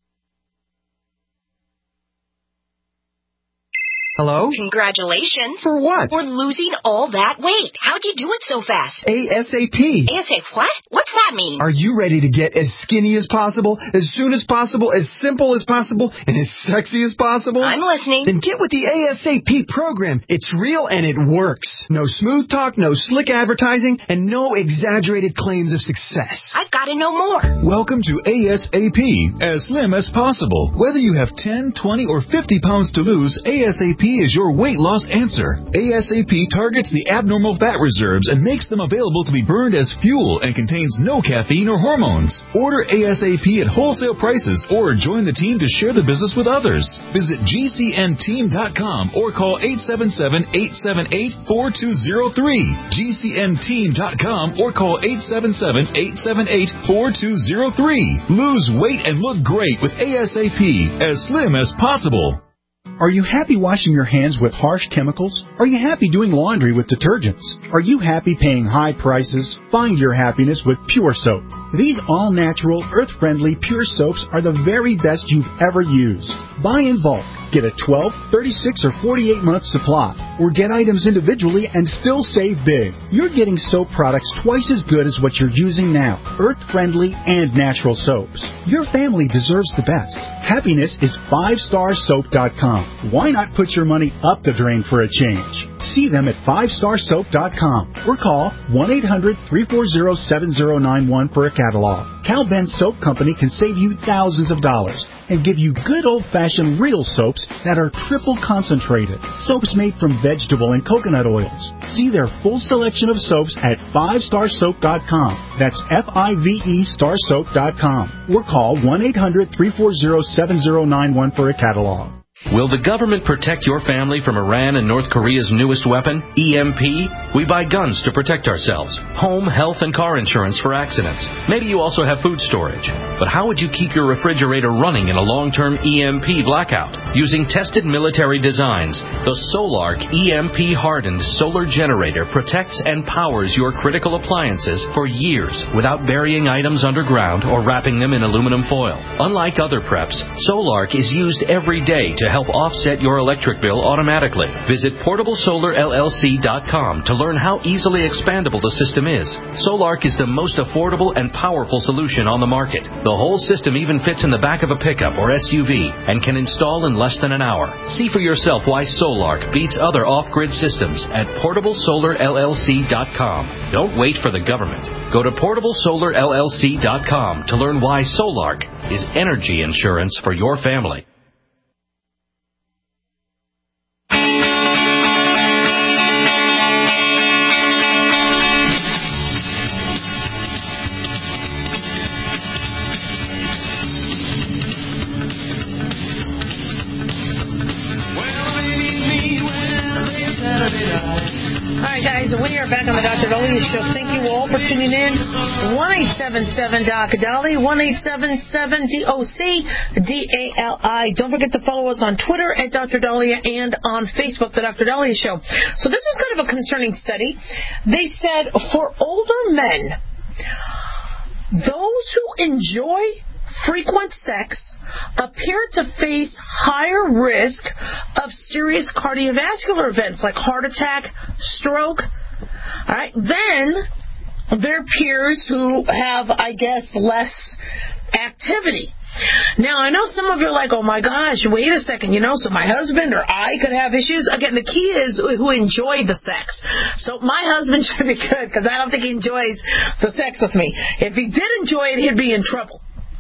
Hello? Congratulations. For what? For losing all that weight. How'd you do it so fast? ASAP. ASAP what? What's that mean? Are you ready to get as skinny as possible, as soon as possible, as simple as possible, and as sexy as possible? I'm listening. Then get with the ASAP program. It's real and it works. No smooth talk, no slick advertising, and no exaggerated claims of success. I've got to know more. Welcome to ASAP, as slim as possible. Whether you have ten, twenty, or fifty pounds to lose, ASAP is your weight loss answer. ASAP targets the abnormal fat reserves and makes them available to be burned as fuel and contains no caffeine or hormones. Order ASAP at wholesale prices or join the team to share the business with others. Visit G C N team dot com or call eight seven seven, eight seven eight, four two zero three. G C N team dot com or call eight seven seven, eight seven eight, four two zero three. Lose weight and look great with ASAP, as slim as possible. Are you happy washing your hands with harsh chemicals? Are you happy doing laundry with detergents? Are you happy paying high prices? Find your happiness with Pure Soap. These all-natural, earth-friendly Pure Soaps are the very best you've ever used. Buy in bulk. Get a twelve, thirty-six, or forty-eight month supply. Or get items individually and still save big. You're getting soap products twice as good as what you're using now. Earth-friendly and natural soaps. Your family deserves the best. Happiness is five star soap dot com. Why not put your money up the drain for a change? See them at five star soap dot com or call one eight hundred, three four zero, seven zero nine one for a catalog. Cal Ben Soap Company can save you thousands of dollars and give you good old-fashioned real soaps that are triple concentrated. Soaps made from vegetable and coconut oils. See their full selection of soaps at five star soap dot com. That's F I V E star soap dot com or call one eight hundred, three four zero, seven zero nine one for a catalog. Will the government protect your family from Iran and North Korea's newest weapon, E M P? We buy guns to protect ourselves, home, health, and car insurance for accidents. Maybe you also have food storage. But how would you keep your refrigerator running in a long-term E M P blackout? Using tested military designs, the Solark E M P-hardened solar generator protects and powers your critical appliances for years without burying items underground or wrapping them in aluminum foil. Unlike other preps, Solark is used every day to help offset your electric bill automatically. Visit portable solar L L C dot com to learn how easily expandable the system is. Solark is the most affordable and powerful solution on the market. The whole system even fits in the back of a pickup or S U V and can install in less than an hour. See for yourself why Solark beats other off-grid systems at portable solar L L C dot com. Don't wait for the government. Go to portable solar L L C dot com to learn why Solark is energy insurance for your family. All right, right, guys, we are back on the Doctor Dolly Show. Thank you all for tuning in. one eight seven seven Doc Dolly, one eight seven seven D O C D A L I. Don't forget to follow us on Twitter at Doctor Dahlia and on Facebook, The Doctor Dahlia Show. So this was kind of a concerning study. They said for older men, those who enjoy frequent sex appear to face higher risk of serious cardiovascular events like heart attack, stroke. All right. Then their peers who have, I guess, less activity. Now, I know some of you are like, oh, my gosh, wait a second, you know, so my husband or I could have issues. Again, the key is who enjoyed the sex. So my husband should be good because I don't think he enjoys the sex with me. If he did enjoy it, he'd be in trouble.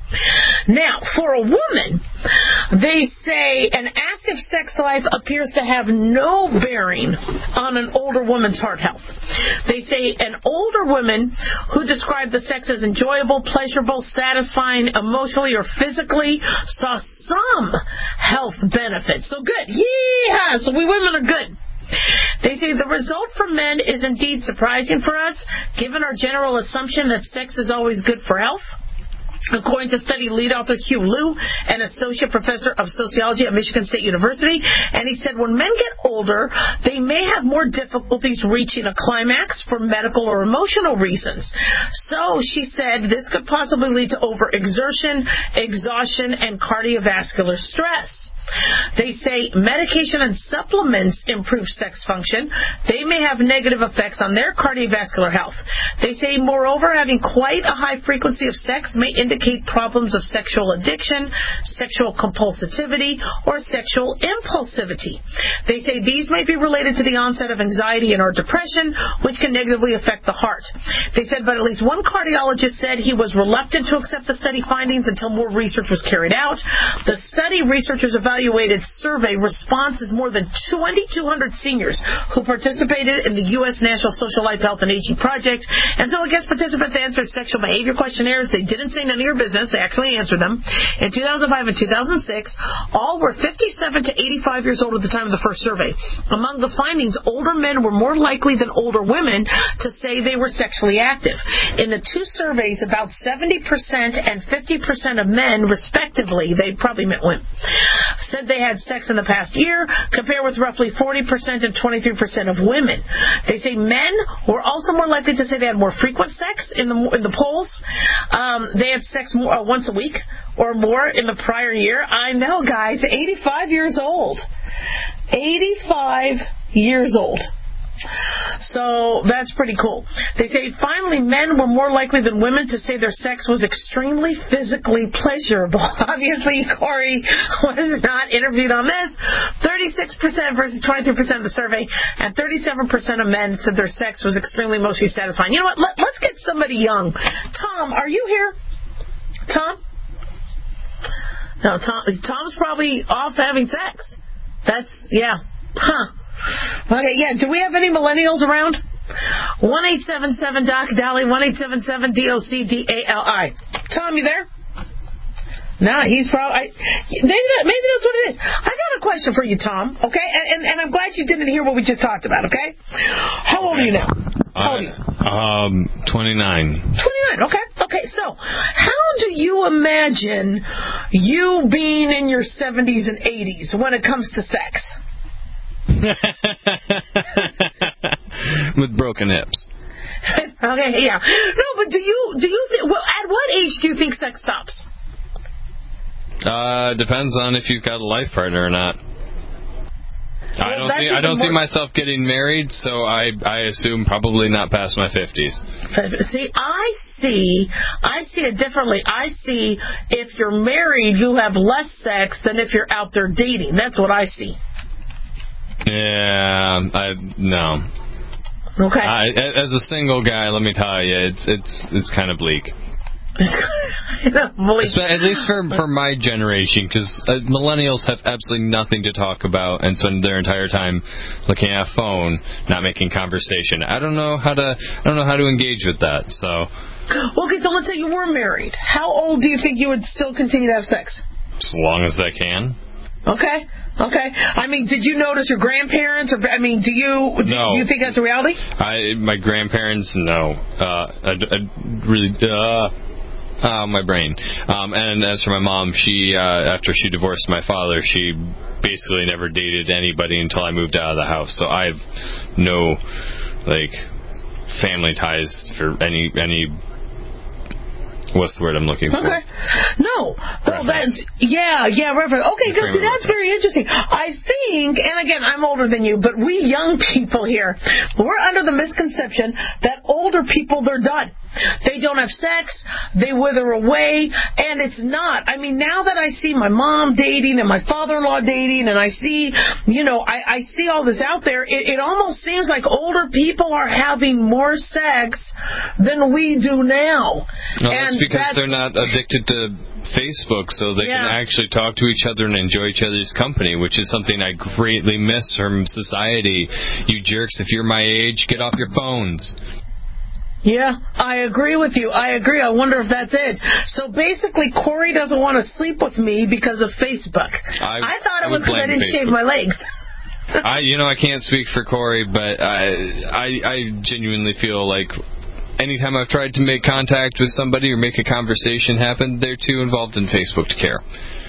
Now, for a woman, they say an active sex life appears to have no bearing on an older woman's heart health. They say an older woman who described the sex as enjoyable, pleasurable, satisfying, emotionally or physically, saw some health benefits. So good. Yeah, so we women are good. They say the result for men is indeed surprising for us, given our general assumption that sex is always good for health. According to study lead author Hugh Liu, an associate professor of sociology at Michigan State University, and he said when men get older, they may have more difficulties reaching a climax for medical or emotional reasons. So, she said, this could possibly lead to overexertion, exhaustion, and cardiovascular stress. They say medication and supplements improve sex function. They may have negative effects on their cardiovascular health. They say, moreover, having quite a high frequency of sex may indicate problems of sexual addiction, sexual compulsivity, or sexual impulsivity. They say these may be related to the onset of anxiety and or depression, which can negatively affect the heart. They said, but at least one cardiologist said he was reluctant to accept the study findings until more research was carried out. The study researchers evaluated survey responses more than twenty-two hundred seniors who participated in the U S National Social Life, Health, and Aging Project. And so I guess participants answered sexual behavior questionnaires. They didn't say none of your business. They actually answered them. In two thousand five and two thousand six, all were fifty-seven to eighty-five years old at the time of the first survey. Among the findings, older men were more likely than older women to say they were sexually active. In the two surveys, about seventy percent and fifty percent of men, respectively, they probably meant women, said they had sex in the past year, compared with roughly forty percent and twenty-three percent of women. They say men were also more likely to say they had more frequent sex in the in the polls. Um, they had sex more uh, once a week or more in the prior year. I know, guys, eighty-five years old. eighty-five years old. So that's pretty cool. They say, finally, men were more likely than women to say their sex was extremely physically pleasurable. Obviously, Corey was not interviewed on this. thirty-six percent versus twenty-three percent of the survey, and thirty-seven percent of men said their sex was extremely emotionally satisfying. You know what? Let, let's get somebody young. Tom, are you here? Tom? No, Tom. Tom's probably off having sex. That's, yeah. Huh. Okay, yeah. Do we have any millennials around? one eight seven seven Doc Dolly, one eight seven seven D O C D A L I. Tom, you there? No, he's probably... Maybe, that, maybe that's what it is. I got a question for you, Tom, okay? And, and, and I'm glad you didn't hear what we just talked about, okay? How old are you now? How old are you? Um, twenty-nine. twenty-nine, okay. Okay, so how do you imagine you being in your seventies and eighties when it comes to sex? With broken hips. Okay, yeah. No, but do you do you think? Well, at what age do you think sex stops? Uh, depends on if you've got a life partner or not. Well, I don't see. I don't more... see myself getting married, so I I assume probably not past my fifties. See, I see. I see it differently. I see if you're married, you have less sex than if you're out there dating. That's what I see. Yeah, I no. Okay. I, as a single guy, let me tell you, it's it's it's kind of bleak. At least for for my generation, because uh, millennials have absolutely nothing to talk about and spend their entire time looking at a phone, not making conversation. I don't know how to I don't know how to engage with that. So. Well, okay, so let's say you were married. How old do you think you would still continue to have sex? As long as I can. Okay. Okay. I mean, did you notice your grandparents? Or I mean, do you do, No. do you think that's a reality? I my grandparents, no. Uh, I, I really, uh, uh, my brain. Um, and as for my mom, she uh, after she divorced my father, she basically never dated anybody until I moved out of the house. So I have no like family ties for any any. What's the word I'm looking for? Okay. No. Well, that's, yeah, yeah, reference. Okay, good. See, that's very interesting. I think, and again, I'm older than you, but we young people here, we're under the misconception that older people, they're done. They don't have sex, they wither away, and it's not. I mean, now that I see my mom dating and my father-in-law dating, and I see, you know, I, I see all this out there, it, it almost seems like older people are having more sex than we do now. No, and that's because that's, they're not addicted to Facebook, so they Yeah. can actually talk to each other and enjoy each other's company, which is something I greatly miss from society. You jerks, if you're my age, get off your phones. Yeah, I agree with you. I agree. I wonder if that's it. So basically, Corey doesn't want to sleep with me because of Facebook. I, I thought it I was because I blame didn't shave Facebook. my legs. I, you know, I can't speak for Corey, but I, I, I genuinely feel like anytime I've tried to make contact with somebody or make a conversation happen, they're too involved in Facebook to care.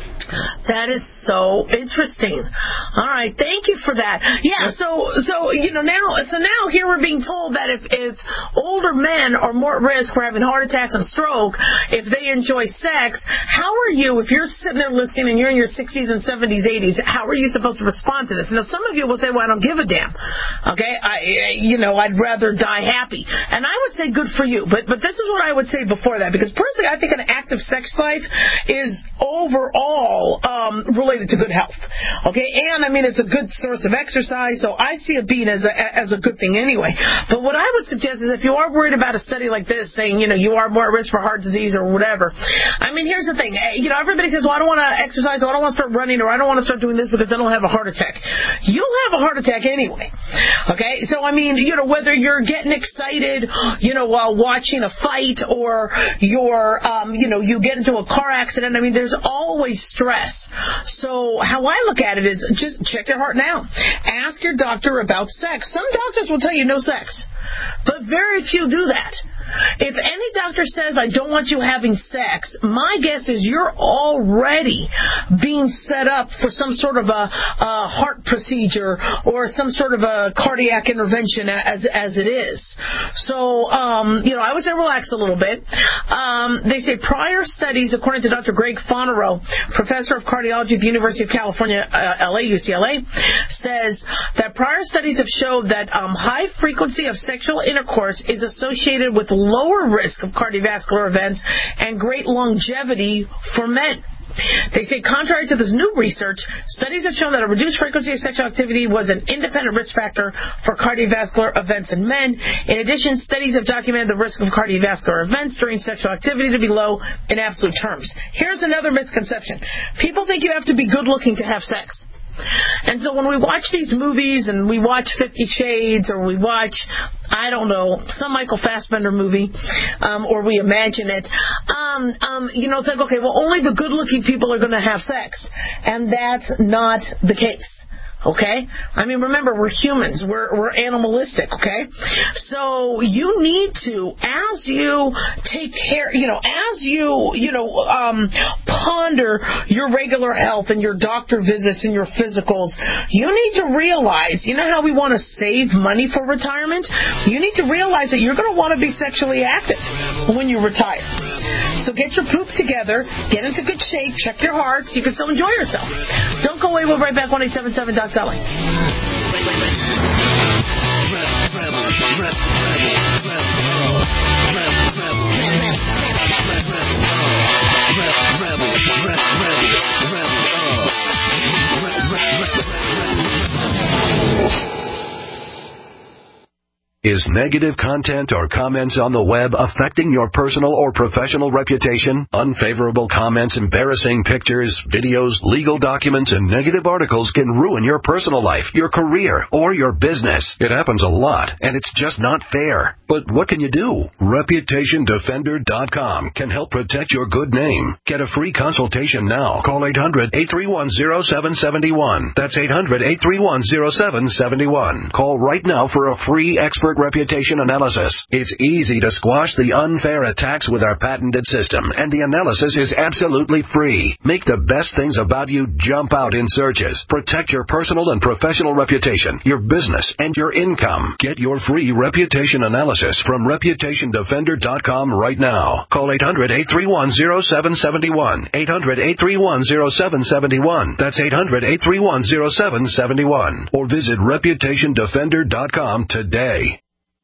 That is so interesting. All right, thank you for that. Yeah, so so you know now so now here we're being told that if if older men are more at risk for having heart attacks and stroke if they enjoy sex, how are you if you're sitting there listening and you're in your sixties and seventies, eighties? How are you supposed to respond to this? Now some of you will say, "Well, I don't give a damn." Okay, I you know I'd rather die happy, and I would say good for you. But but this is what I would say before that, because personally I think an active sex life is overall Um, related to good health. Okay, and I mean it's a good source of exercise, so I see it being as a, as a good thing anyway. But what I would suggest is if you are worried about a study like this saying, you know, you are more at risk for heart disease or whatever, I mean here's the thing, you know, everybody says, well, I don't want to exercise, or I don't want to start running, or I don't want to start doing this because then I'll have a heart attack. You'll have a heart attack anyway. Okay, so I mean, you know, whether you're getting excited, you know, while watching a fight, or you're, um, you know, you get into a car accident, I mean, there's always stress. So how I look at it is just check your heart now. Ask your doctor about sex. Some doctors will tell you no sex, but very few do that. If any doctor says, I don't want you having sex, my guess is you're already being set up for some sort of a, a heart procedure or some sort of a cardiac intervention as as it is. So, um, you know, I would say relax a little bit. Um, they say prior studies, according to Doctor Greg Fonarow, professor of cardiology at the University of California, uh, L A, U C L A, says that prior studies have showed that um, high frequency of sexual intercourse is associated with lower risk of cardiovascular events and great longevity for men. They say, contrary to this new research, studies have shown that a reduced frequency of sexual activity was an independent risk factor for cardiovascular events in men. In addition, studies have documented the risk of cardiovascular events during sexual activity to be low in absolute terms. Here's another misconception. People think you have to be good looking to have sex. And so when we watch these movies and we watch Fifty Shades, or we watch, I don't know, some Michael Fassbender movie, um, or we imagine it, um, um, you know, it's like, okay, well, only the good-looking people are going to have sex. And that's not the case. Okay? I mean, remember, we're humans. We're, we're animalistic, okay? So you need to, as you take care, you know, as you, you know, um, ponder your regular health and your doctor visits and your physicals, you need to realize, you know how we want to save money for retirement? You need to realize that you're going to want to be sexually active when you retire. So get your poop together, get into good shape, check your heart so you can still enjoy yourself. Don't go away. We'll be right back. one eight seven seven Doc Dolly. Is Is negative content or comments on the web affecting your personal or professional reputation? Unfavorable comments, embarrassing pictures, videos, legal documents, and negative articles can ruin your personal life, your career, or your business. It happens a lot, and it's just not fair. But what can you do? Reputation Defender dot com can help protect your good name. Get a free consultation now. Call eight hundred, eight three one, zero seven seven one. That's eight hundred, eight three one, zero seven seven one. Call right now for a free expert reputation analysis. It's easy to squash the unfair attacks with our patented system, and the analysis is absolutely free. Make the best things about you jump out in searches. Protect your personal and professional reputation, your business, and your income. Get your free reputation analysis from Reputation Defender dot com right now. Call eight hundred, eight three one, zero seven seven one. eight hundred, eight three one, zero seven seven one. That's eight hundred, eight three one, zero seven seven one. Or visit Reputation Defender dot com today.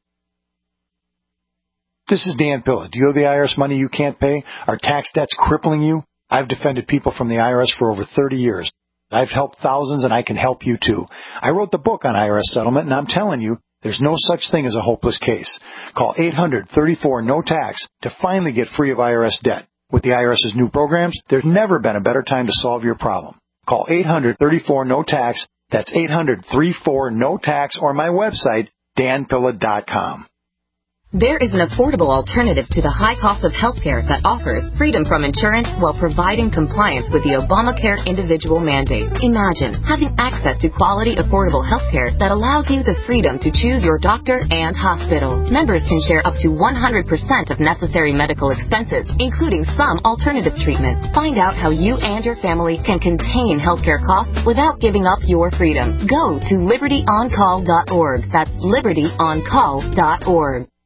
This is Dan Pilla. Do you owe the I R S money you can't pay? Are tax debts crippling you? I've defended people from the I R S for over thirty years. I've helped thousands, and I can help you too. I wrote the book on I R S settlement, and I'm telling you, there's no such thing as a hopeless case. Call eight hundred, thirty-four, no tax to finally get free of I R S debt. With the IRS's new programs, there's never been a better time to solve your problem. Call eight hundred, thirty-four, no tax. That's eight hundred, thirty-four, no tax, or my website, Dan Pilla dot com. There is an affordable alternative to the high cost of healthcare that offers freedom from insurance while providing compliance with the Obamacare individual mandate. Imagine having access to quality, affordable healthcare that allows you the freedom to choose your doctor and hospital. Members can share up to one hundred percent of necessary medical expenses, including some alternative treatments. Find out how you and your family can contain healthcare costs without giving up your freedom. Go to liberty on call dot org. That's liberty on call dot org.